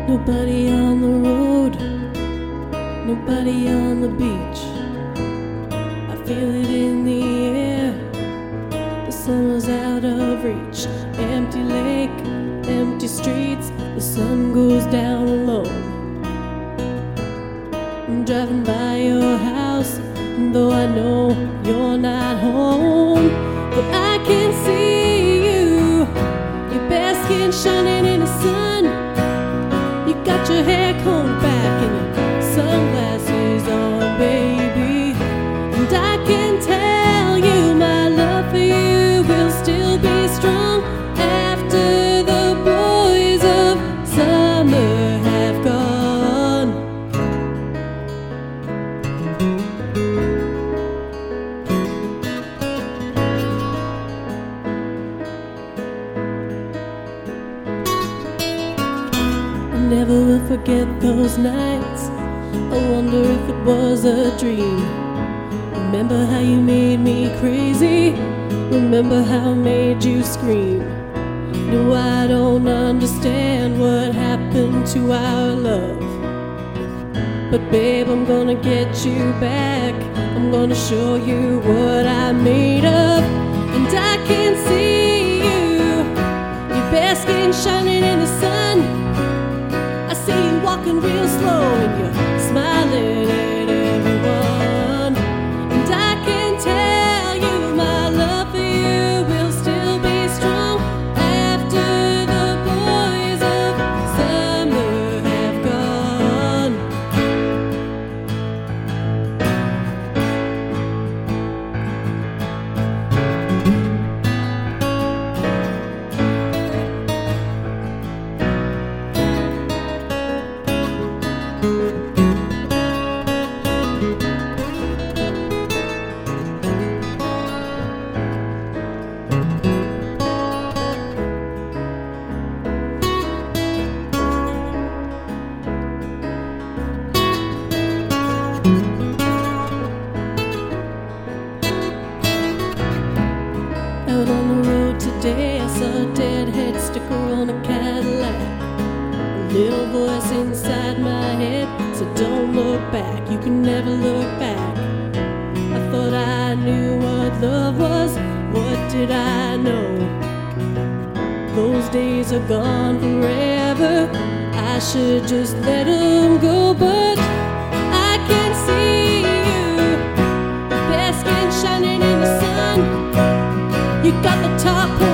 Nobody on the road, nobody on the beach. I feel it in the air, the summer's out of reach. Empty lake, empty streets, the sun goes down alone. I'm driving by your house, though I know you're not home. But I can see you, your bare skin shining in the sun. You got your hair combed back and your sunglasses on, baby. And I can tell you my love for you will still be strong after the boys of summer have gone. I never will forget those nights. I wonder if it was a dream. Remember how you made me crazy? Remember how I made you scream? No, I don't understand what happened to our love. But babe, I'm gonna get you back. I'm gonna show you what I'm made of. And I can see you, your bare skin shining in the sun. I see you walking real slow and you're smiling at everyone. And I can tell you my love for you will still be strong after the boys of summer have gone. Out on the road today, I saw a deadhead sticker on a Cadillac. A little voice inside my head said, don't look back, you can never look back. I thought I knew what love was, what did I know? Those days are gone forever, I should just let them go. But I can see you, your bare skin shining in the sun. You got the top